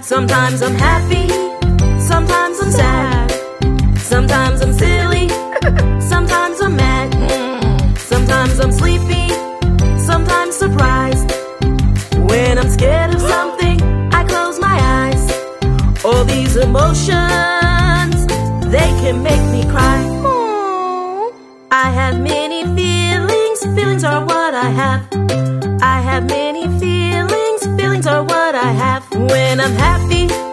Sometimes I'm happy, sometimes I'm sad. Sometimes I'm silly, sometimes I'm mad. Sometimes I'm sleepy, sometimes surprised. When I'm scared of something, I close my eyes. All these emotions, they can make me cry. I have many feelings, feelings are what I have. I have many feelings, feelings are what I have. When I'm happy,